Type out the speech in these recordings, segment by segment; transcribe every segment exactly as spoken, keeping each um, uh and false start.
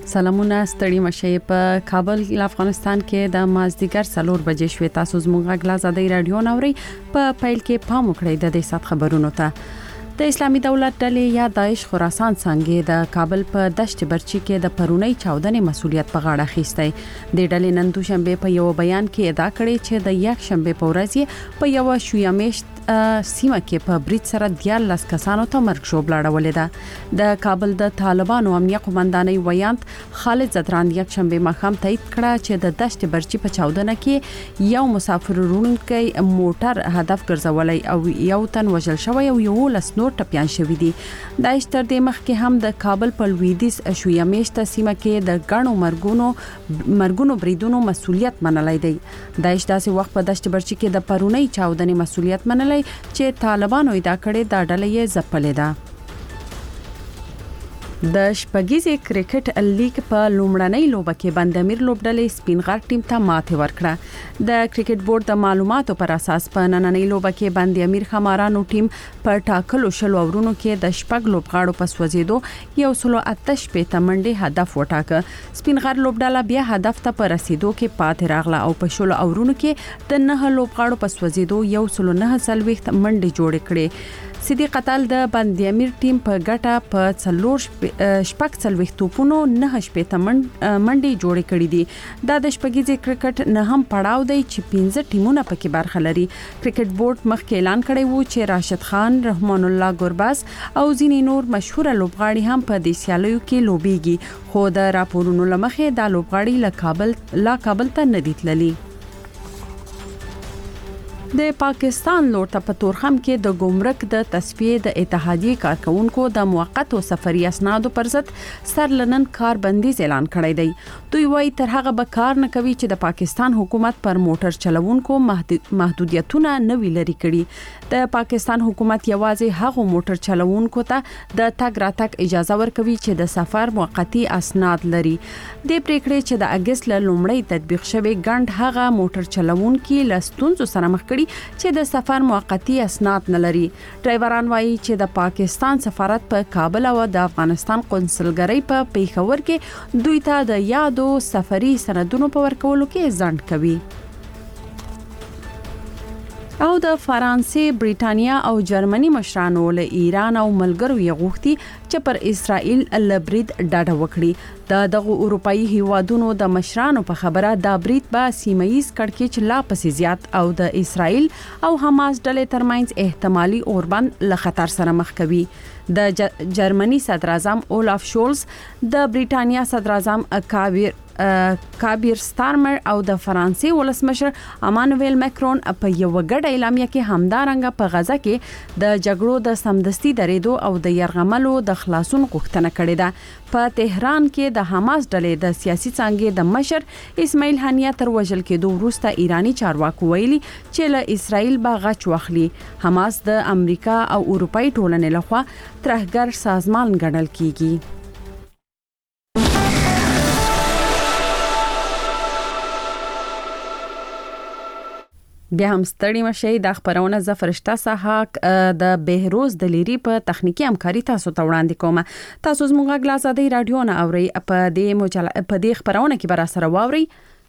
سلامونه ستړي مشه په کابل افغانستان کې د مازدیګر څلور بجې شوې. تاسو زموږ غږ لا زده رادیو نوري په پیل کې پام وکړئ د دې سات خبرونو ته. د اسلامي دولت ډلې یا داعش خراسان څنګه د کابل په دشت برچی کې د پرونی چاودنې مسولیت په غاړه اخیستی. د ډلې نن دوشنبه په یو بیان کې ادعا کړې چې د یک شنبه په ورځ په یو شویامیشت سیمه کې په بریټ سره دیارلس کسانو ته مرګ شو بلاړولې ده. د کابل د طالبانو امنیه قومندانۍ ویانت خالد زدران یک شنبه ماښام تایید کړه چې د دشت برچی په چاودنه کې یو مسافر وړونکی موټر هدف ګرځولای او یو تن وژل شوی او یو لس نور ټپيان شوی دي. داعش تر دې مخکې هم د کابل په لویدیځ شویامیشت سیمه کې د غاڼو مرګونو مرګونو بریدونو مسولیت منلای دی. داعش داسې وخت په دشت برچی کې د پرونی چاودنې مسولیت منلای چې طالبانو ادعا کړې دا ډله یې ځپلې ده. د شپږیزې کرکټ لیګ په لومړنۍ لوبه کې بندامیر لوبډلې سپین غر ټیم ته ماته ورکړه. د کرکټ بورډ د معلوماتو پر اساس په نننۍ لوبه کې بندامیر خمارانو ټیم په ټاکلو شلو اورونو کې د شپږ لوبغاړو په سوځیدو یو سلو اتش په منډه هدف وټاکه. سپین غر لوبډله بیا هدف ته پر رسیدو کې پاتې راغله او په شلو اورونو کې د نه لوبغاړو په سوځیدو یو سلو نه سلويخت منډه جوړ کړي. صدیق قتل د بندامیر ټیم په ګټه په څلور شپږ څلويخت توپونو نه شپې منډي جوړې کړې دي. دا د شپږیزې کرکټ نه هم پړاو دی چې پنځه ټیمونه پکې برخه لري. کرکټ بورډ مخکې اعلان کړی وو چې راشد خان، رحمان الله ګورباز او ځینې نور مشهور لوبغاړي هم په دې سیالیو کې لوبيږي، خو د راپورونو لمخې دا لوبغاړي له کابل لا کابل ته نه دي تللي. د پاکستان لور ته په تورخم کې د ګمرک د تصفیه د اتحادیې کارکونکو د موقتو سفري اسنادو پر ضد سرلنن کار بندیز اعلان کړی دی. دوی وايي تر هغه به کار نه کوي چې د پاکستان حکومت پر موټر چلوونکو محدودیتونه نه وی لري کړي. د پاکستان حکومت یوازې هغه موټر چلوونکو ته د تګ راتګ اجازه ورکوي چې د سفر موقتی اسناد لري. د پریکړې چې د اگست لومړی تطبیق شوی ګڼ هغه موټر چلوونکي لستونزو سره مخ چې د سفر موقتی اسناد نه لري. ډرایوران وایي چې د پاکستان سفارت په کابل او د افغانستان قونسلګرۍ په پیښور کې دوی ته د یادو سفري سندونو په ورکولو کې ځنډ کوي. او د فرانسې، بریټانیا او جرمني مشرانو له ایران او ملګرو یې غوښتي چې پر اسرائیل لبرید ډاډه وکړي. د دغه اروپאי هیوادونو د مشرانو په خبره دا برید به سیمه‌ییز کړکېچ لا پسې زیات او د اسرائیل او حماس ډلې ترمنځ احتمالي اوربند له خطر سره مخ کوي. د جرمني صدر اعظم اولاف شولز، د بریټانیا صدر اعظم کاویر کابیر ستارمر او د فرانسې ولسمشر امانوئل ماکرون په یو غړ اعلامیه کې همدارنګه په غزه کې د جګړو د سمدستي درېدو او د يرغملو د خلاصون غوښتنه کړې ده. په تهران کې د حماس ډلې د سیاسي څنګه د مشر اسماعیل هنیه تر وژل کېدو وروسته ایرانی چارواکو ویلي چې له اسرائیل به غچ واخلي. حماس د امریکا او اروپאי ټولنې لخوا ترهګر سازمان ګڼل کیږي. بیا هم ستړي مشي د خبرونه زفرشتہ سحاق د بهروز د لیری په تخنیکی همکاري تاسو ته وړاندې کوم. تاسو زموږ غلا زده رادیو نه اوري په دې مجله په دې خبرونه کې بر سره واوري.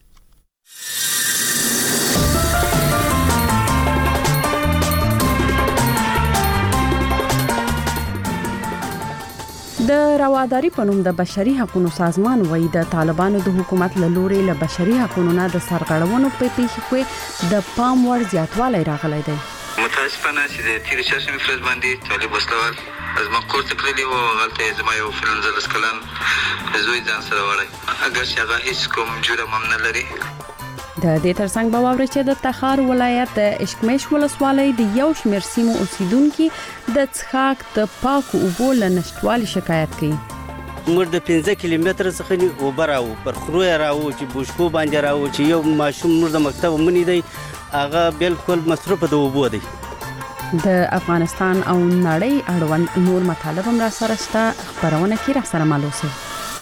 د رواداری په نوم د بشري حقوقو سازمان وایي د طالبانو د حکومت له لوري له بشري حقوقو نه د سرغړونو په پیښه کې د پام وړ زیاتوالی راغلی دی. متاسفانه چې د تیر شاسو مفرد باندې طالب وسلوال از ما کور تکلیلی و غلطه زما یو فرنزل اسکلان زوی ځان سره وړي اگر چې هغه هیڅ کوم جوړه ممنه لري. د دې ترڅنګ به واوري چې د تخار ولایت د اشکمش ولسوالۍ د یو شمېر سیمو اوسیدونکو د څښاک د پاکو اوبو له نشټوالي شکایت کوي. موږ د پنځه کیلومتر څخه نه اوبه راو پر خروی راو چې بوشکو باندې راو چې یو ماشوم موږ د مکتب منی دی هغه بالکل مصرف د اوبو دی. د افغانستان او نړۍ اړوند نور مطالب هم را سره شته. خبرونه کې را سره مالوسه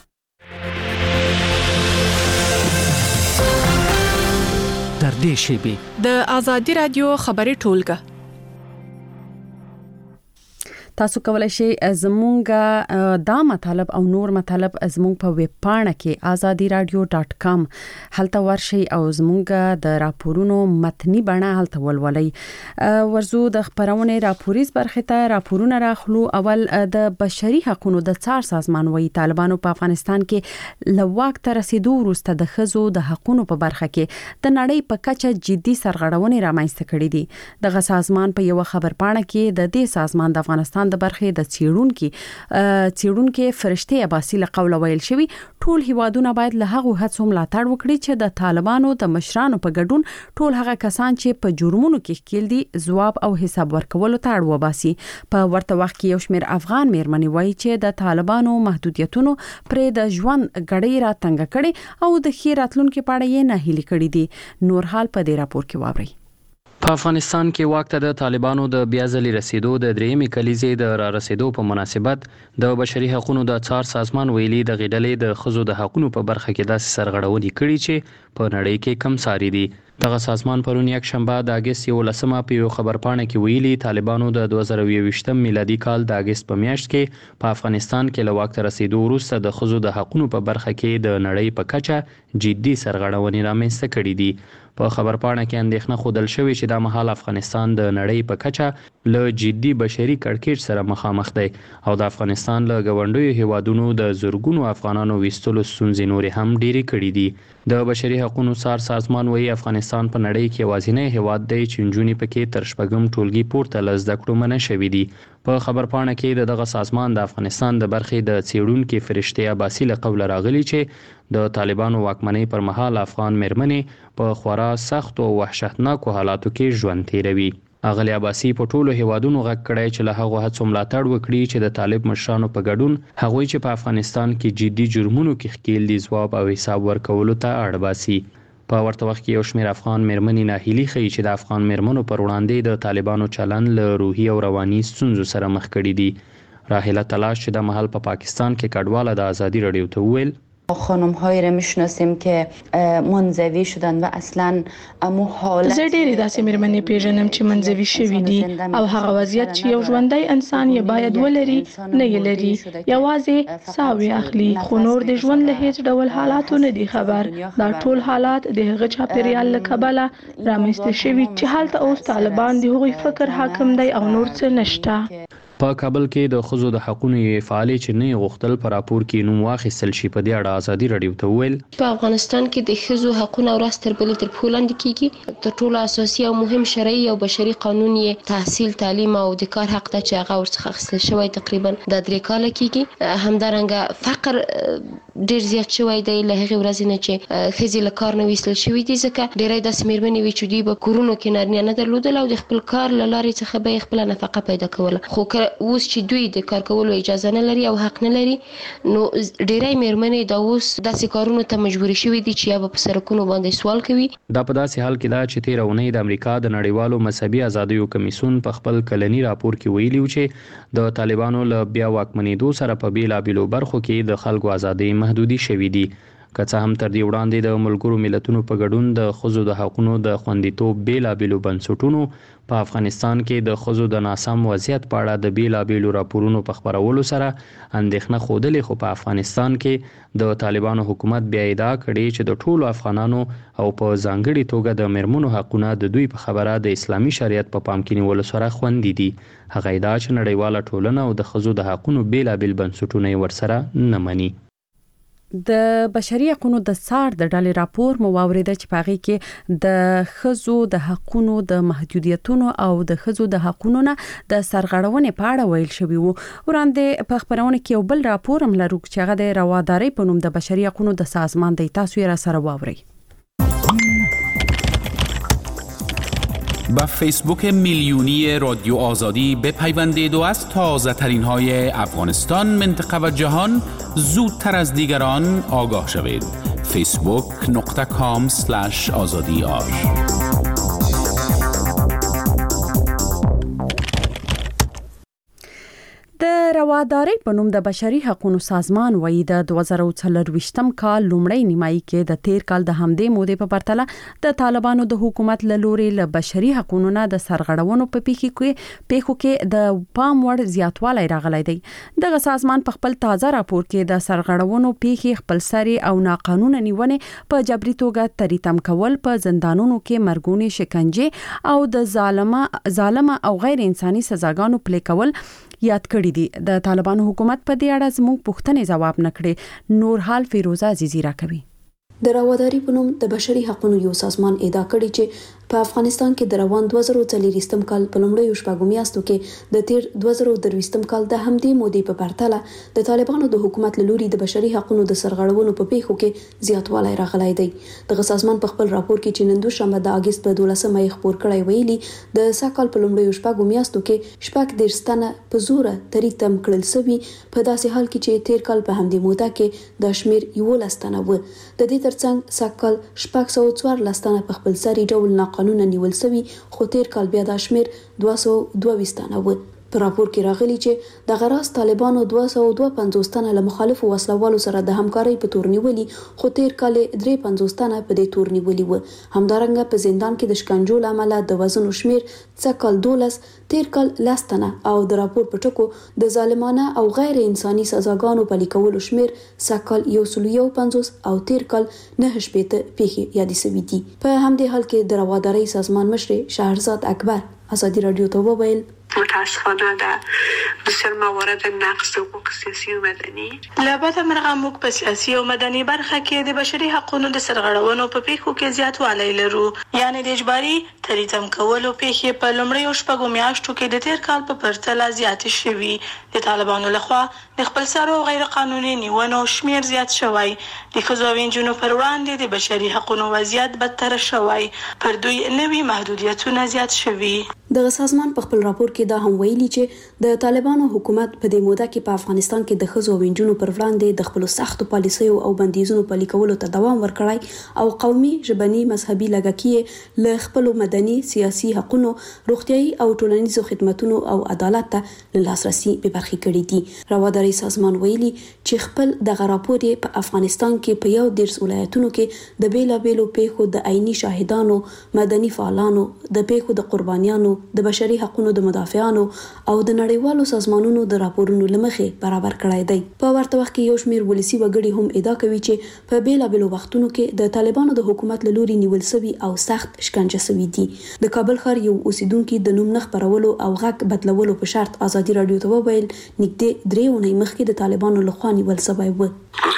در دې شیبه د ازادي رادیو خبري ټولګه تاسو کولای شئ زموږ دا مطلب او نور مطلب زموږ په ویب پاڼه کې azadi radio dot com هلته ورشئ او زموږ د راپورونو متنی بڼه هلته ولولئ. ورزو د خبرونه راپوریز برخه ته راپورونه راخلو. اول د بشري حقوقو د څار سازمان وایي طالبانو په افغانستان کې لواک تر رسیدو وروسته د خزو د حقوقو په برخه کې د نړۍ په کچه جدي سرغړونې رامنځته کړې دي. دغه سازمان په یو خبر پاڼه کې د دې سازمان د افغانستان د برخې د چیرونکو چیرونکو فرشته عباسي له قول ویل شوی ټول هیوادونه باید له هغه هڅو ملاتړ وکړي چې د طالبانو د مشرانو په ګډون ټول هغه کسان چې په جرمونو کې ښکیل دي ځواب او حساب ورکولو ته اړ وباسي. په ورته وخت کې یو شمېر افغان میرمنې وایي چې د طالبانو محدودیتونو پرې د ژوند غړې را تنګ کړي او د خیر راتلونکو په اړه یې نه هیلي کړي دي. نور حال په دې راپور کې واورئ. په افغانستان کې وخت د طالبانو د بیا ځلې رسیدو د درېمې کلیزې د را رسیدو په مناسبت د بشري حقوقو د څار سازمان ویلي د غډلې د خزو د حقوقو په برخه کې داسې سرغړونې کړي چې په نړۍ کې کم ساري دي. دغه سازمان پرون یک شنبه د اگست یولسمه په یو خبرپاڼه کې ویلي طالبانو د دوه زره یوویشتم میلادي کال د اگست په میاشت کې په افغانستان کې له واک ته رسیدو وروسته د خزو د حقوقو په برخه کې د نړۍ په کچه جدي سرغړونې رامنځته کړي دي. په خبرپاڼه کې اندېښنه ښودل شوې چې د مهال افغانستان د نړۍ په کچه له جدي بشري کړکېچ سره مخامخ دی او د افغانستان له ګاونډیو هیوادونو د زورګونو افغانانو ویستلو ستونزې نورې هم ډېرې کړې دي. د بشري حقوقو څار سازمان وایي افغانستان په نړۍ کې یوازینی هیواد دی چې نجونې پکې تر شپږم ټولګي پورته له زده کړو منع شوي دي. په خبرپاڼه کې د دغه سازمان د افغانستان د برخې د څېړونکو فرشته عباسي له قوله راغلي چې د طالبانو واکمنۍ پر مهال افغان میرمنې په خورا سخت او وحشتناکو حالاتو کې ژوند تیروي. اغلی عباسي په ټولو هیوادونو غږ کړی چې له هغه هڅو ملاتړ وکړي چې د طالب مشرانو په ګډون هغوی چې په افغانستان کې جدي جرمونو کې ښکیل دي ځواب او حساب ورکولو ته اړ باسي. په ورته وخت کې یو شمېر افغان میرمنې ناهیلي ښیي چې د افغان میرمنو پر وړاندې د طالبانو چلن له روحي او رواني ستونزو سره مخ کړي دي. راهله تلاش چې د محل په پا پاکستان کې کډواله د آزادی رادیو ته وویل خانم هایی را میشناسیم که منزوی شدن و اصلا امو حالت زه ډېرې داسې میرمنې پیژنم چې منزوي شوي دي او هغه وضعیت چې یو ژوندی انسان یې باید ولري نه یې لري، یوازې ساوي اخلي خو نور د ژوند له هیڅ ډول حالاتو نه دي خبر. دا ټول حالات د هغه چاپیریال له کبله رامنځته شوي چې هلته اوس طالبان د هغوی فکر حاکم دی او نور څه نشته. په کابل کې د خزو د حقوقو فعالې چې نه غوښتل په راپور کې نوم واخیستل شي په دې اړه آزادي رادیو ته وویل په افغانستان کې د خزو حقوقو ورځ تر بلې تر پښو لاندې کیږي. تر ټولو اساسي او مهم شرعي او بشري قانون یې تحصیل، تعلیم او د کار حق ته چې هغه ورڅخه اخیستل شوی تقریبا د درې کاله کیږي. همدارنګه فقر ډیر زیات شوی دی له هغې ورځې نه چې ښځې له کار نه ویستل شوي دي، ځکه ډیری داسې میرمنې وي چې دوی به کورونو کې نارینه نه درلودل او د خپل کار له لارې څخه به یې خپله نفقه پیدا کوله. خو اوس چې دوی د کار کولو اجازه نه لري او حق نه لري، نو ډیری میرمنې دا اوس داسې کارونو ته مجبورې شوي دي چې یا به په سړکونو باندې سوال کوي. دا په داسې حال کې ده چې تېره اونۍ د امریکا د نړیوالو مذهبي ازادیو کمیسیون په خپل کلني راپور کې ویلي و چې د طالبانو له بیا واکمنېدو سره په بېلابېلو برخو کې د خلکو ازادۍ محدودې شوي دي. که څه هم تر دې وړاندې د ملګرو ملتونو په ګډون د ښځو د حقونو د خوندیتوب بېلابېلو بنسټونو په افغانستان کې د ښځو د ناسم وضعیت په اړه د بېلابېلو راپورونو په خپرولو سره اندېښنه ښودلې، خو په افغانستان کې د طالبانو حکومت بیا ادعا کړې چې د ټولو افغانانو او په ځانګړې توګه د میرمنو حقونه د دوی په خبره د اسلامي شریعت په پام کې نیولو سره خوندي دي. هغه ادعا چې نړیواله ټولنه او د ښځو د حقونو بېلابېل بنسټونه یې ورسره نه مني. د بشري حقوقو د څار د ډلې راپور مو واوریده چې په هغې کې د ښځو د حقوقو د محدودیتونو او د ښځو د حقوقو نه د سرغړونې په اړه ویل شوي وو. وړاندې په خپرونه کې یو بل راپور هم لرو چې هغه د روادارۍ په نوم د بشري حقوقو د سازمان دی. تاسو یې را سره واورئ. با فیسبوک میلیونی رادیو آزادی بپیوندید و از تازه ترین های افغانستان، منطقه و جهان زودتر از دیگران آگاه شوید. فیسبوک نقطه کام سلش آزادی آر. د رواداري په نوم د بشري حقوقو سازمان وایي د دوه زره څلرويشتم کال لومړی نیمایي کې د تیر کال د همدې مودې په پرتله د طالبانو د حکومت له لوري له بشري حقوقو نه د سرغړونو په پیښو کې پیښو کې د پام وړ زیاتوالی راغلی دی. دغه سازمان په خپل تازه راپور کې د سرغړونو پیښې خپلسري او ناقانونه نیونې په جبري توګه تریتم کول، په زندانونو کې مرګونی شکنجه او د ظالمه ظالمه او غیر انساني سزاګانو پلي کول یاد کړی دي. د طالبانو حکومت په دې اړه زموږ پوښتنې جواب نکړي. نور حال فیروزه عزیزی راکوي. د راوداري په نوم د بشري حقوقو یو سازمان ادعا کړی چې په افغانستان کې د روان دوه زره څلرويشتم کال په لومړیو شپږو میاشتو کې د تیر دوه زره درويشتم کال د همدې مودې په پرتله د طالبانو د حکومت له لوري د بشري حقوقو د سرغړونو په پیښو کې زیاتوالی راغلی دی. دغه سازمان په خپل راپور کې چې نن دوشنبه د اگست په دولسمه یې خپور کړی ویلي د ساکال په لومړیو شپږو میاشتو کې شپږ دېرش تنه په زوره تریتم کړل شوي، په داسې حال کې چې تیر کال په همدې موده کې د شمیر یولس تنه و. د دې ترڅنګ ساکال شپږ سوه څوارلس تنه په خپل سري ډول ناقانونه نیول شوي، خو تیر کال بیا د شمیر دوه سوه دوه ویشت تنه و. په راپور کې راغلي چې د غراس طالبانو دوه سوه دوه پنځوس تنه له مخالفو وسلوالو سره د همکارۍ په تور نیولي، خو تیر کال درې پنځوس تنه په دې تور نیولي و. همدارنګه په زندان کې د شکنجو له امله د وژنو شمیر څه کال دولس، تیر کال لس تنه او د راپور په ټکو د ظالمانه او غیر انساني سزاګانو پلي کولو شمیر څه کال یو سل یو پنځوس او تیر کال نهه شپېته پیښې یادې شوي دي. په همدې حال کې د روادارۍ سازمان مشر شهرزاد اکبر ازادي رادیو ته وویل متاسفانه در بسیار موارد نقض حقوق سیاسی و مدنی لابد مرغه موږ په سیاسي او مدني برخه کې د بشري حقوقو د سرغړونو په پیښو کې زیاتوالی لرو، یعنی د اجباري تریتم کولو پیښې په لومړیو شپږو میاشتو کې د تیر کال په پرتله زیاتې شوي. د طالبانو لخوا د خپلسرو غیر قانوني نیونو شمیر زیات شوی، د ښځو او نجونو پر وړاندې د بشري حقوقو وضعیت بدتر شوی، پر دوی نوي محدودیتونه زیات شوي. دغه سازمان په خپل راپور کې دا هم ویلي چې د طالبانو حکومت په دې موده کې په افغانستان کې د ښځو او نجونو پر وړاندې د خپل سختو پالیسیو او بندیزونو پلي کولو ته دوام ورکړی او قومي، ژبني، مذهبي لږکي له خپل مدني، سیاسي حقوقو، روغتيایي او ټولنیزو خدماتو او عدالت ته له لاسرسي به برخې کړي دي. رواداري سازمان ویلي چې خپل دغه راپور په افغانستان کې په یو دیرش ولایتونو کې د بیلابیلو پیښو د عیني شاهدانو، مدني فعالانو، د پیښو د قربانیانو، د بشري حقوقو د مدافعانو او د نړیوالو سازمانونو د راپورونو لمخې برابر کړی دی. په ورته وخت کې یو شمیر ولسی وګړي هم ادعا کوي چې په بیلابیلو وختونو کې د طالبانو د حکومت له لوري نیول شوي او سخت شکنجه شوي دي. د کابل ښار یو اوسیدونکو د نوم نه خپرولو او غږ بدلولو په شرط ازادي رادیو ته وویل نږدې درې اونۍ مخکې د طالبانو لخوا نیول شوی و.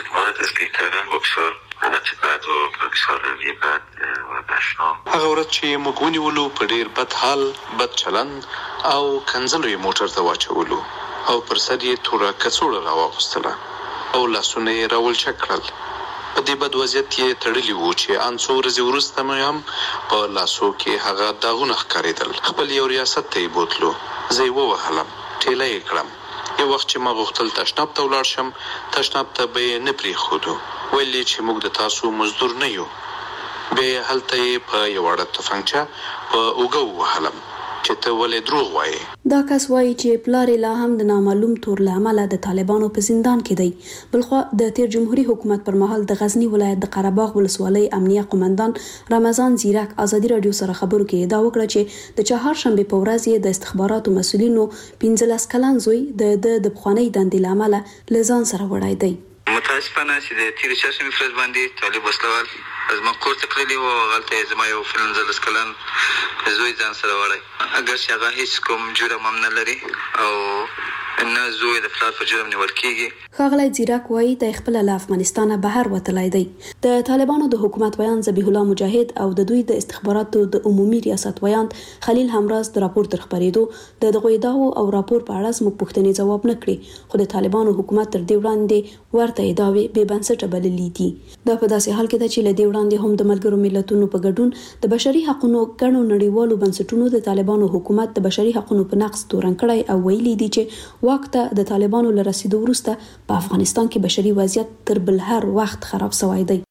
هغه ورځ چې موږ ونیولو په ډیر بد حال، بد چلند او کنځلو یې موټر ته واچولو او پر سر یې توره کڅوړه راواغوستله او لاسونه یې راولچک کړل. په دې بد وضعیت کې تړلي وو چې ان څو ورځې وروسته مې هم په لاسو کې هغه داغونه ښکارېدل. خپل یو ریاست ته یې بوتلو، زه یې ووهلم، ټیله یې کړم. یو وخت چې ما غوښتل تشناب ته ولاړ شم، تشناب ته به یې نه پرېښودو، ویل یې چې موږ د تاسو مزدور نه یو. بیا هلته یې په یو وړه تفنګچه په اوږه ووهلم چې ته ولې دروغ وایې. دا کس وایي چې پلار لا هم د نامعلوم تور له امله د طالبانو په زندان کې دی. بلخوا د تیر جمهوریت حکومت پر مهال د غزنی ولایت د قره باغ ولسوالۍ امنیه قومندان رمضان زیرک ازادي رادیو سره خبرو کې ادعا وکړه چې د چهارشنبه په ورځ یې د استخباراتو مسؤلینو پنځلس کلن زوی د د بخوانی دندې له امله له ځان سره وړای دی. متاسفانه چې د تیر چهارشنبه ورځ باندې طالب وسلوال از ما کور ته کړلی و، هلته زما یو پنځلس کلن زوی ځان سره وړی، اگر چې هغه هیڅ کوم جرم هم نه لري او نه زوی د پلار په جرم نیول کیږي. ښاغلی زیرک وایي د خپل له افغانستانه بهر وتلی دی. د طالبانو د حکومت ویان ذبیح الله مجاهد او د دوی د استخباراتو د عمومي ریاست ویان خلیل همراز د راپور تر خپرېدو د دغو ادعاو او راپور په اړه زموږ پوښتنې ځواب نه کړې، خو د طالبانو حکومت تر دې وړاندې ورته ادعاوې بې بنسټه بللي دي. دا په داسې حال کې ده چې له دې وړاندې هم د ملګرو ملتونو په ګډون د بشري حقوقو ګڼو نړیوالو بنسټونو د طالبانو حکومت د بشري حقوقو په نقض تورن کړی او ویلي دي چې واک ته د طالبانو له رسیدو وروسته په افغانستان کې بشري وضعیت تر بل هر وخت خراب شوی دی.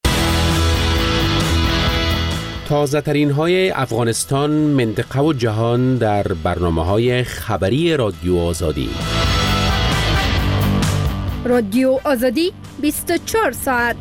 تازه ترین های افغانستان، منطقه و جهان در برنامه های خبری رادیو آزادی. رادیو آزادی بیست و چهار ساعت.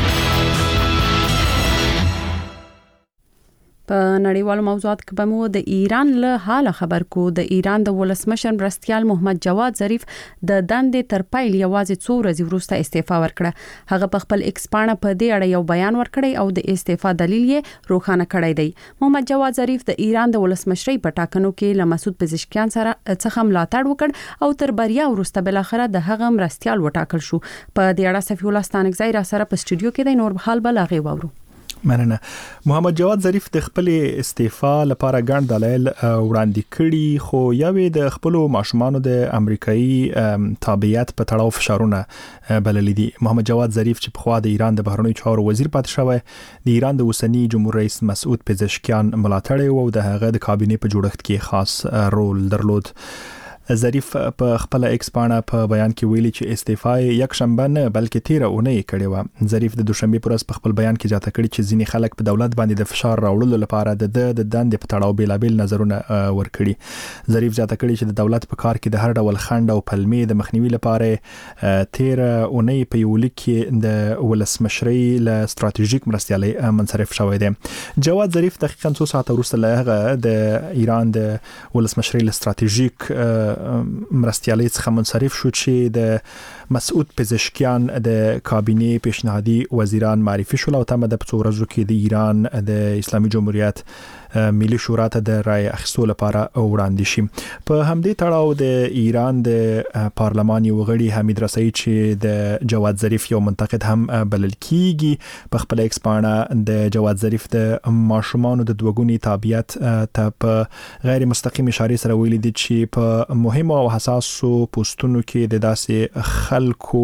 په نړیوالو موضوعاتو کې به مو د ایران له حاله خبر کو. د ایران د ولسمشر مرستیال محمد جواد ظریف د دندې تر پیل یوازې څو ورځې وروسته استعفا ورکړه. هغه په خپل ایکس پاڼه په دې اړه یو بیان ورکړی او د استعفا دلیل یې روښانه کړی دی. محمد جواد ظریف د ایران د ولسمشرۍ په ټاکنو کې له مسعود پزشکیان سره څخه ملاتړ وکړ او تر بریا وروسته بل اخره د هغه مرستیال وټاکل شو. په دې اړه صفی الله ستانکزی را سره په سټوډیو کې د نور حال بل غي وورو. مننه. محمد جواد ظریف د خپل استعفا لپاره ګڼ دلایل وړاندې کړي، خو یوې د خپل ماشومانو د امریکایي تابعیت په تړاو فشارونه بللې دي. محمد جواد ظریف چې په خوا د ایران د بهرنیو چارو وزیر پاتې شوی، د ایران د اوسنی جمهور رئیس مسعود پزشکیان ملاتړ او د هغه د کابینې په جوړښت کې خاص رول درلود. ظریف په خپل ایکس پاڼه په بیان کې ویلي چې استعفا یک شنبه نه بلکې تیره اونۍ کړې و. ظریف د دوشنبه پر ورځ په خپل بیان کې جاته کړی چې ځینې خلک په دولت باندې د فشار راوړلو لپاره د د دندې په تړاو بیلابل نظرونه ورکړي. ظریف جاته کړی چې د دولت په کار کې د هر ډول خنډ او پلمې د مخنیوي لپاره تیره اونۍ په یو لیک کې د ولسمشرۍ له ستراتیژیک مرستیالۍ منصرف شوی دی. جواد ظریف دقیقاً څو ساعت وروسته له هغه د ایران د ولسمشرۍ له ستراتیژیک مرستیالۍ څخه منصرف شو چې د مسعود پزشکیان د کابینې پیشنهادي وزیران معرفي شول او تمه د څو ورځو کې د ایران د اسلامي جمهوریت ملي شورا ته د رای اخیستو لپاره وړاندې شي. په همدې تړاو د ایران د پارلمان یو غړي حمید رسایی چې د جواد ظریف یو منتقد هم بلل کیږي، په خپل ایکس پاڼه د جواد ظریف د ماشومانو د دوګونی تابعیت ته په غیر مستقیم اشاره سره ویلي دي چې په مهمه او حساسو پوسټونو کې د داسې خلکو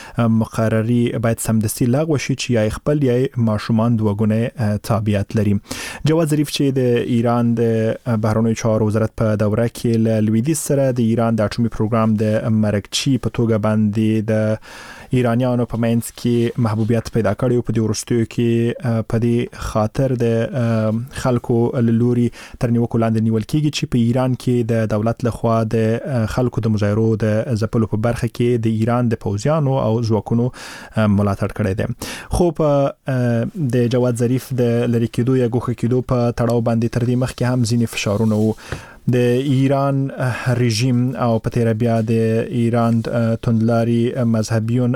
مقرری باید سمدستي لغوه شي چې یا خپل یا ماشومان دوګونه تابعیت لري. جواد ظریف چې د ایران د بهرنیو چارو وزارت په دوره کې له لویدیځ سره د ایران د اټومي پروګرام د مرکچی په توګه باندې د ایرانیانو په منځ کې محبوبیت پیدا کړی او په دې وروستیو کې په دې خاطر د خلکو لوري تر نیوکو لاندې نیول کیږي چې په ایران کې د دولت لخوا د خلکو د مظاهرو د ځپلو په برخه کې د ایران د پوځیانو او ځواکونو ملاتړ کړی دی. خو په د جواد ظریف د لری کېدو یا ګوښه کېدو په تړاو باندې تر دې مخکې هم ځینې فشارونه وو. د ایران رژیم او په تیر بیا د ایران توندلاري مذهبيون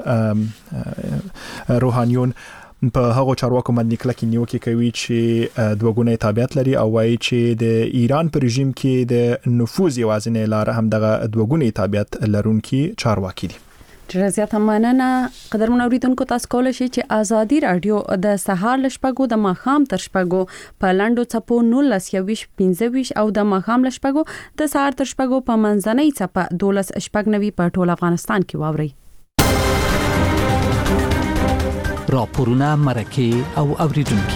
روحانيون په هغه چارواکو باندې کلکې نیوکې کوي چې دوګونه تابعیت لري او وايي چې د ایران په رژیم کې د نفوذ یوازینی لار هم دغه دوګونه تابعیت لرونکي چارواکي دي. ډېر زیات مننه. قدرمن اوریدونکو، تاسو کولای شئ چې آزادي رادیو د سهار لشپګو د ماخام تر شپګو په لاندو چپو نولس یویش پنځویش او د ماخام لشپګو د سهار تر شپګو په منځنۍ چپه دولس شپګ نوي په ټول افغانستان کې واوري. راپورونه، مرکه او اوریدونکو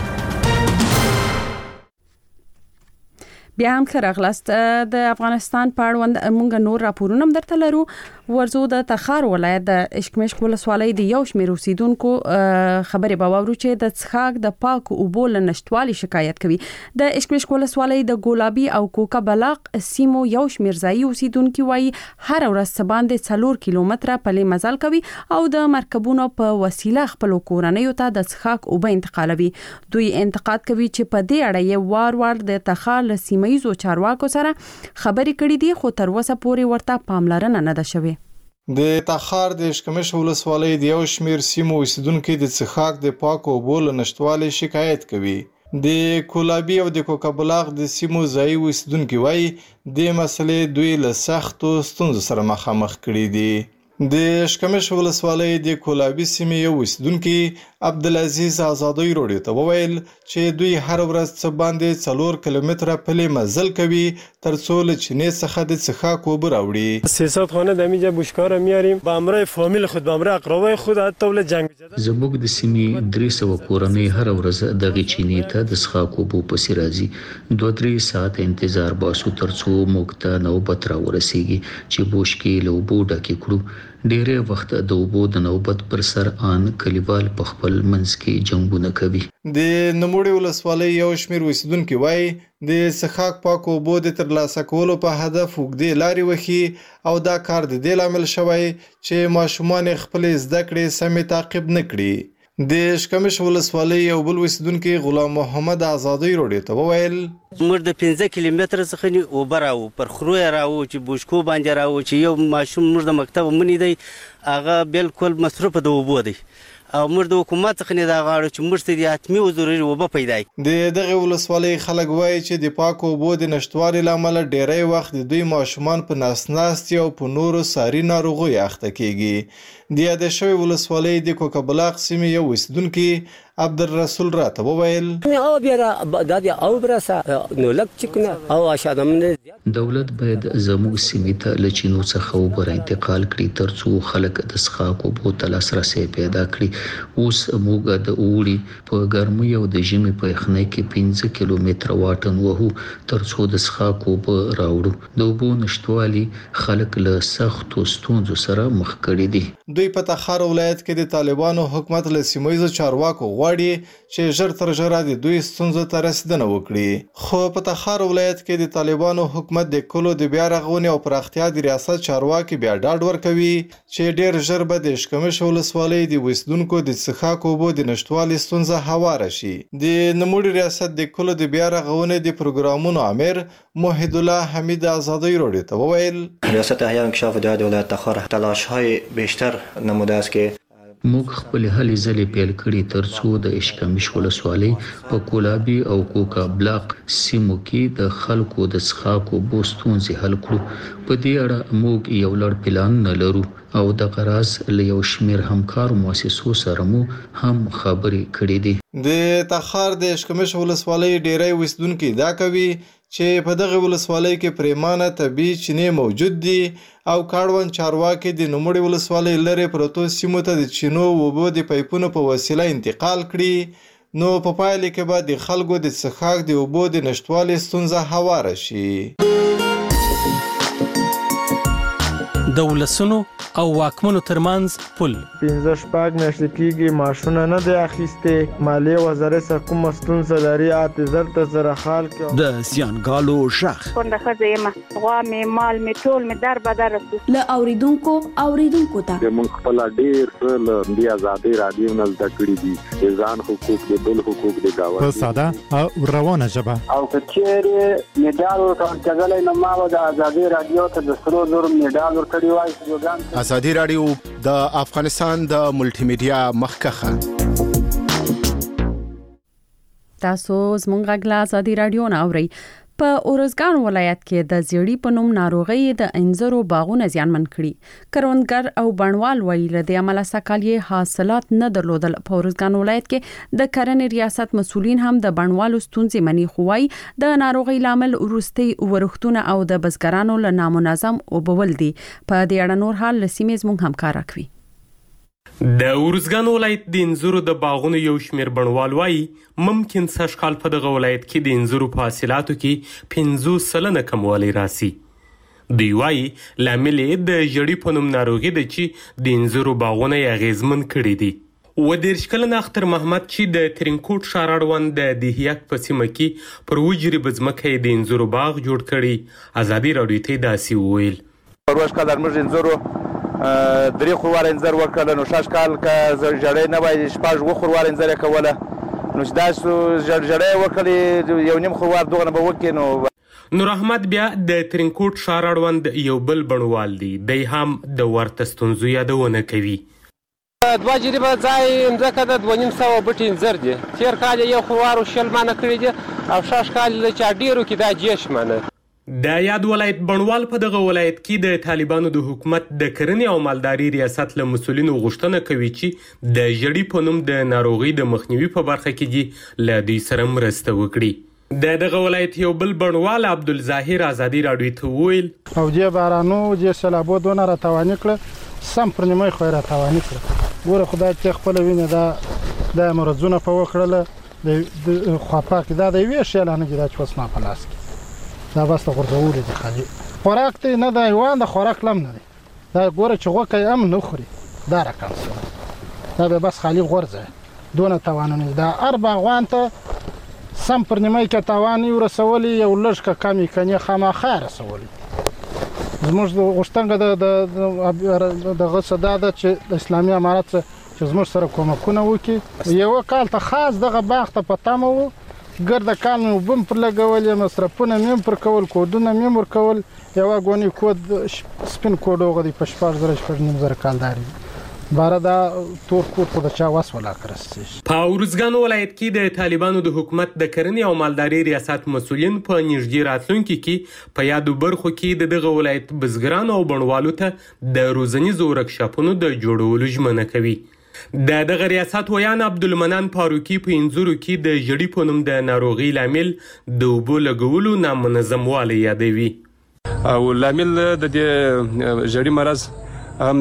بیا هم ښه راغلاست. د افغانستان په اړوند موږ نور راپورونه هم درته لرو. ورزو د تخار ولایت د اشکمش ولسوالۍ د یو شمېر اوسیدونکو خبرې به واورو چې د څښاک د پاکو اوبو له نشټوالي شکایت کوي. د اشکمش ولسوالۍ د ګلابي او کوکا بلاق سیمو یو شمېر ځایي اوسیدونکو وايي هر ورځ باندې څلور کیلومتره پلي مزل کوي او د مرکبونو په وسیله خپل کورنۍ ته د څښاک اوبه انتقالوي. دوی انتقاد کوي چې په دې اړه یې وار وار د تخار له سیمایي چارواکو سره خبرې کړې دي، خو تر اوسه پورې ورته پاملرنه نه ده شوې. د تخار د اشکمش ولسوالۍ د یو شمېر سیمو اوسیدونکو د څښاک د پاکو اوبو له نشټوالي شکایت کوي. د کولابي او د کوکبلاغ د سیمو ځایي اوسیدونکو وايي د مسلې دوی له سختو ستونزو سره مخامخ کړي دي. د اشکمش ولسوالۍ د کولابي سیمې یو اوسیدونکو عبدالعزیز آزادی روډیو ته وویل چې دوی هر ورځ څه باندې څلور کیلومتره پلي مزل کوي ترڅو له چینې څخه د څښاک اوبه راوړي. سیاست خانه د میجا بوشکار میاریم با امرای فامیل خود با امرای اقربای خود حتی ول جنگ زموږ د سیمې درې سوه کورنۍ هر ورځ دغه چینې ته د څښاک اوبو پسې راځي. دوه درې ساعت انتظار باسو ترڅو موږ ته نوبت راورسیږي چې بوشکې له اوبو ډکې کړو. ډېر وخت د اوبو د نوبت پر سر ان کلیوال په خپل منځ کې جنگونه کوي. د نوموړي ولسوالۍ یو شمېر اوسیدونکي وایي د څښاک پاکو اوبو د ترلاسه کولو په هدف اوږدې لارې وهي او دا کار د دې لامل شوی چې ماشومان خپلې زده کړې سمې تعقیب نه کړي. د اشکمش ولسوالۍ یو بل اوسیدونکي غلام محمد ازادي راډیو ته وویل موږ د پنځه کیلومتره څخه نه اوبه راو پر خروی راو چې بوشکو باندې راو چې یو ماشوم موږ د مکتب منی دی هغه بالکل مصرف د اوبو دی او موږ د حکومت څخه نه دا غواړو چې موږ ته د حتمي او ضروري اوبه پیدا کړي. د دغه ولسوالۍ خلک وایي چې د پاکو اوبو د نشټوالي لامل ډیری وخت د دوی ماشومان په ناسناستي او په نورو ساري ناروغیو اخته کیږي. د یادې شوې ولسوالۍ د کوکبلاغ سیمې یو اوسیدونکي عبدالرسول راته وویل دولت باید زموږ سیمې ته له چینو څخه اوبه انتقال کړي ترڅو خلک د څښاک اوبو ته لاسرسی پیدا کړي. اوس موږ د اوړي په ګرمۍ او د ژمي په یخنۍ کې پنځه کیلومتره واټن وهو ترڅو د څښاک اوبه راوړو. د اوبو نشتوالي خلک له سختو ستونزو سره مخ کړي دي. دوی په تخار ولایت کې د طالبانو حکومت له سیمایي چارواکو غواړي چې ژر تر ژره د دوی ستونزو ته رسیدنه وکړي. خو په تخار ولایت کې د طالبانو حکومت د کلو د بیا رغونې او پراختیا د ریاست چارواکي بیا ډاډ ورکوي چې ډیر ژر به د اشکمش ولسوالۍ د اوسیدونکو د څښاک اوبو د نشټوالي ستونزه هواره شي. د نوموړي ریاست د کلو د بیا رغونې د پروګرامونو امیر موحد الله حمید ازادي راډیو ته وویل ریاست احیا انکشاف دولت ولایت تخار تلاش‌های بیشتر نموده است که موږ خپل هلې ځلې پیل کړي ترڅو د اشکمش ولسوالۍ په کولابي او کوکا بلاک سیمو کې د خلکو د څښاک اوبو ستونزې حل کړو. په دې اړه موږ یو لړ پلان نه لرو او د غراض له یو شمېر همکار مؤسسو سره مو هم خبرې کړې دي. د تخار د اشکمش ولسوالۍ ډیری اوسیدونکي دا کوي چې په دغه ولسوالۍ کې پریمانه طبي چینې موجود دي او کاروان چارواکي د نوموړي ولسوالۍ لرې پروتو سیمو ته د چینو اوبو د پایپونو په وسیله انتقال کړي. نو په پایله کې به د خلکو د څښاک د اوبو د نشټوالي ستونزه هواره شي. د ولسونو او واکمنو ترمنځ پل پنځه شپږ میاشتې کېږي ماشونه نه دی اخیستې. مالیې وزارت څخه کومه ستونزه لري اته زر ته زره خال کې د زیانګالو غږ کونډه ښځه یم غوا مې مال مې ټول مې در بدر رسو له اوریدونکو اوریدونکو ته موږ خپل ډېر څه له دې ازادي رادیو نه زده کړي دي د ځان حقوق د بل حقوق د گاوند په ساده او روانه ژبه او کچېره میډال ورکړل نو ما د ازادي رادیو ته د سرو زر میډال ورکړی وای. ازادي رادیو د افغانستان د ملټي میډیا مخکخه تاسو زموږ غږ ازادي رادیو نه اورئ. په اورزګان ولایت کې د زیړی په نوم ناروغي د انځرو باغونه زیانمن کړي. کروندګر او بڼوال ویل د عمله سکالي حاصلات نه درلودل. په اورزګان ولایت کې د کرنې ریاست مسولین هم د بڼوالو ستونزې مني خوای د ناروغي لامل ورستي ورختونه او د بزګرانو له نامنظم وبول دي. په دې اړه نور حال لسیمې زموږ همکار کوي. د اورزګان ولایت د انځرو د باغونو یو شمېر بڼوال وایي ممکن سږ کال په دغه ولایت کې د انځرو په حاصلاتو کې پنځوس سلنه کموالی راسي. دوی وایي لامل یې د ژړي په نوم ناروغي ده چې د انځرو باغونه یې اغېزمن کړي دي. و دېرش کلن اختر محمد چې د ترینکوټ ښار اړوند د دیهیک په سیمه کې پر وجرې بځمکه یې د انځرو باغ جوړ کړي. ازادي راډیو ته داسې وویل پروژ کال موږ انځرو درې خوروار انځر وکړل نو شاش کال کا جړې نه وای شپږ و خوروار انځر کوله نو داسو جړې وکړي یو نیم خوروار دغه به وکړي. نو نور احمد بیا د ترینکوټ ښار اړوند یو بل بڼوال دی. دی هم د ورته ستونزو یادونه کوي. دوه جریبه ځای مځکه د دوه نیم سوه بوټي انځر دي. تېر کال یو خوروار شل منه کړي دي او شاش کال چې ډېرو کې دا جېش منه. د یاد ولایت بڼوال په دغه ولایت کې د طالبانو د حکومت د کرنې او مالداري ریاست له مسولینو غوښتنه کوي چې د ژړي په نوم د ناروغي د مخنیوي په برخه کې دي له دوی سره مرسته وکړي. د دغه ولایت یو بل بڼوال عبدالظاهر ازادي راډیو ته وویل او دې بارانو دې سیلابو دونه راتواني کړه سم پر نیمه خو راتواني کړه. ګوره خدای چې خپل ویني دا د مرزونه په وکړله د خواپاک دا د وی شلانه کې دا چې وسما پلاس دا بس غرزول دي خالي خوراک ته نه دا حیوان د خوراک لم نه دا ګوره چې غوښه هم نه خوري دا رقم سره دا به بس خالی غورځه دونه توانونه دا هر باغوان ته سم پر نیمه کې توان یې ورسولی یو لږ که کمې کنې خامخا رسولی زموږ د غوښتنه د دغه څه دا ده چې د اسلامي امارت چې زموږ سره کومکونه وکړي یوه کال ته خاص دغه باغ ته په تمه وو ګرده کال مې اوبه م پر لګولې مصرفونه مې هم پر کول کودونه مې هم ورکول یوه ګونې کود سپین کود هغه دی په شپږ زره شپږ نیم زره کالدار باره دا تور کود خو د چا وس ولاکه رسېږي. په ارزګان ولایت کې د طالبانو د حکومت د کرنې او مالدارۍ ریاست مسؤلین په نږدې راتلونکي کې په یادو برخو کې د دغه ولایت بزګرانو او بڼوالو ته د روزنیزو ورکشاپونو د جوړولو ژمنه کوي. د دغه ریاست ویان عبدالمنان فاروقي په انځورو کې د ژړي په نوم د ناروغۍ لامل د اوبو لګولو نامنظموالی یادوي. او لامل د دې ژړي مرض هم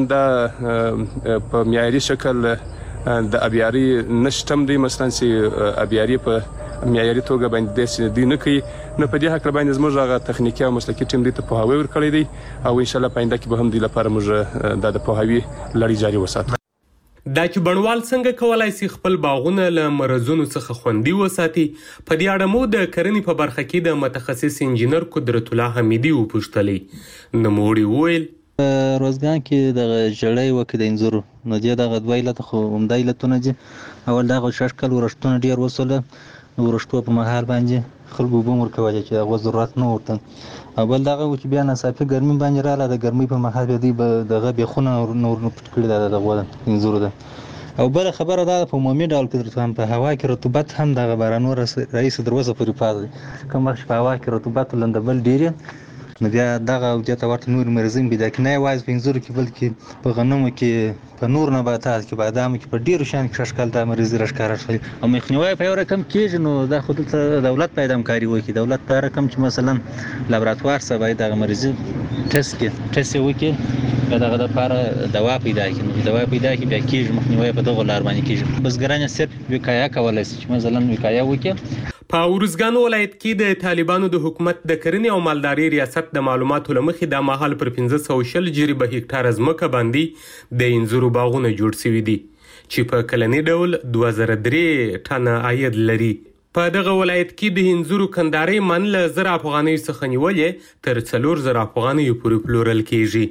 د په معیاري شکل د ابیاري نشتم دی مثلا چې ابیاري په معیاري توګه باندې داسې دی نه کوي نو په دې هکله باندې زموږ هغه تخنیکي او مسلکي ټیم دی ته پوهاوی ورکړی دی او انشاءالله په آینده کې به هم دی لپاره موږ دا د پوهاوي لړۍ جاري وساتو. دا چې بڼوال څنګه کولای شي خپل باغونه له مرزونو څخه خوندي وساتي په دې اړه مو د کرنې په برخه کې د متخصص انجینر قدرت الله حمیدي وپوښتلی. نوموړي وویل روزګان کې دغه ژړی وکړي د انځورو نو دې دغه دوه علته خو عمده علتونه دي. اول دغه شش کال ورښتونه ډېر وسوله ورښتو په مهال باندې خلکو اوبه هم ورکولې چې هغه ضرورت نه ورته او بل دغه و چې بیا ناڅاپي ګرمي باندې راغله د ګرمۍ په مهال بیا دوی به دغه بیخونه نور نه پټ کړي دا دغه انځورو ده. او بله خبره دا په عمومي ډول کې په هوا کې رطوبت هم دغه بارانو رئیس تر اوسه پورې پاتې دی. کوم وخت په هوا کې رطوبت لندبل ډېر نو بیا دغه او دې ته ورته نور مرزم پیدا کړي نه یوازې په انځورو کې بلکې په غنمو کې په نور نباتات کې بادامو کې په ډېرو شیانو کې شش کال دا مرضي راښکاره شوي او مخنیوی په یو رقم کېږي نو دا خو دلته دولت باید همکاري وکړي. دولت په رقم چې مثلا لابراتوار څخه باید دغه مرضي ټسټ کړي ټسټ یې وکړي بیا دغه دپاره دوا پیدا کړي نو دوا پیدا کړي بیا کېږي مخنیوی په دغو لار باندې کېږي. بزګران یې صرف وقایه کولی شي چې مثلا وقایه وکړي. په ارزګان ولایت کې د طالبانو د حکومت د کرنې او مالدارۍ ریاست د معلوماتو له مخې دا مهال پر پنځه سوه شل جریبه هکټاره ځمکه باندې د انځورو باغونه جوړ شوي دي چې په کلني ډول دوه زره درې ټنه عاید لري. په دغه ولایت کې د انځورو کندارۍ من له زر افغانیو څخه نیولې تر څلور زره افغانیو پورې پلورل کیږي.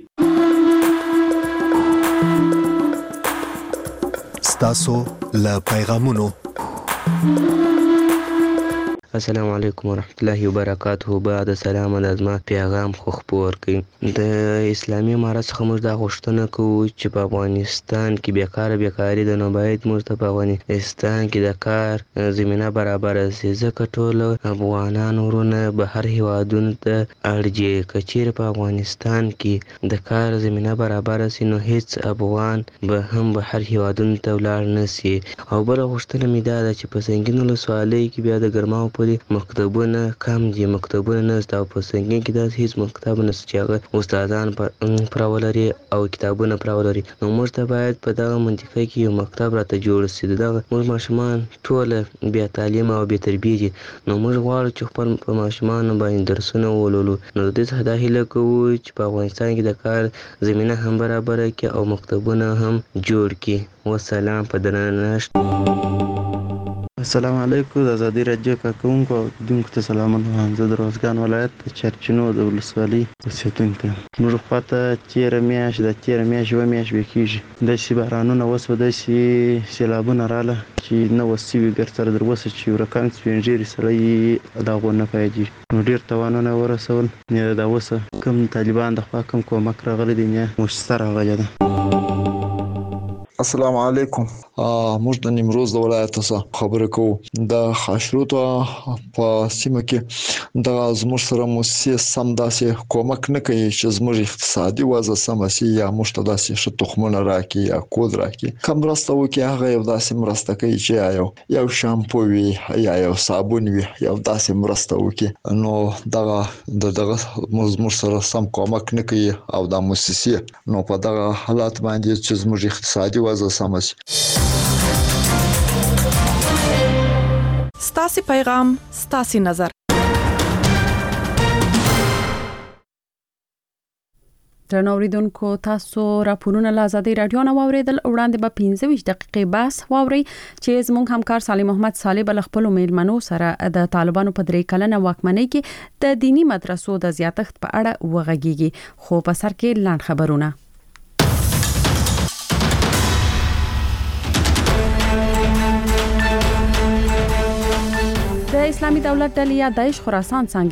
ستاسو له پیغامونو السلام علیکم ورحمت الله وبرکاته. بعد سلام د زما پیغام خو خپور کړي. د اسلامي امارت څخه موږ دا غوښتنه کوو چې په افغانستان کې بیکاره بیکاري ده نو باید موږ ته په افغانستان کې د کار زمینه برابره شي ځکه ټول افغانان ورونه بهر هیوادونو ته اړ دي. که چیرې په افغانستان کې د کار زمینه برابره شي نو هیڅ افغان به هم بهر هیوادونو ته ولاړ نه شي. او بله غوښتنه مې دا ده چې په سنګین ولسوالۍ کې بیا د ګرماو په مکتبونه کم دي مکتبونه نشته او په سنګین کې داسې هیڅ مکتب نشته چې هغه استادان پراولري او کتابونه پراولري نو موږ ته باید په دغه منطقه کې یو مکتب راته جوړ شي. دغه موږ ماشومان ټوله بیا تعلیم او بیا تربیه دي نو موږ غواړو چې خپل په ماشومانو باندې درسونه ولولو نو د دې څخه دا هیله کوو چې په افغانستان کې د کار زمینه هم برابره کړي او مکتبونه هم جوړ کړي. والسلام په درنښت. السلام علیکم. د ازادي راډیو کارکوونکو او اوریدونکو ته سلامونه. زه د روزګان ولایت د چرچینو د ولسوالۍ اوسېدونکی یم. موږ خواته تېره میاشت د تېره میاشت یوه میاشت به کېږي داسې بارانونه وسوه داسې سیلابونه راغله چې نه وس شوي ګر سره در وسه چې یو رقم سپین ږیري سړی د هغو نه پیدېږي نو ډېر تاوانونه یې ورسول. دا اوسه کوم طالبان د خوا کوم کومک راغلی دی نه موسسه راغلې ده. السلام علیکم. موږ د نیمروز د ولایت څخه خبرې کوو. د خاشروطو په سیمه کې د زموږ سره موسسې سم داسې کومک نه کوي چې زموږ اقتصادي وضع سم شي یا موږ ته داسې ښه تخمونه راکړي یا کود راکړي. کوم مرسته وکړي هغه یو داسې مرسته کوي چې یو یو شامپو وي یا یو صابون وي یو داسې مرسته وکړي نو دغه د دغه زموږ سره سم کومک نه کوي او د موسسې نو په دغه حالات باندې چې زموږ اقتصادي وضع سم شي. ستاسو پیغام ستاسو نظر. ترنوریدونکو تاسو راپورونه له ازادي رادیو نه واوریدل. وړاندې به پنځه ویشت دقیقې بحث واوري چې زموږ همکار صالح محمد صالح بل خپل میلمنو سره د طالبانو په درې کلنه واکمنۍ کې د دینی مدرسو د زیاتښت په اړه وغږیږي. خو په سر کې لاند خبرونه. د اسلامي دولت ډلې یا داعش خراسان څنګه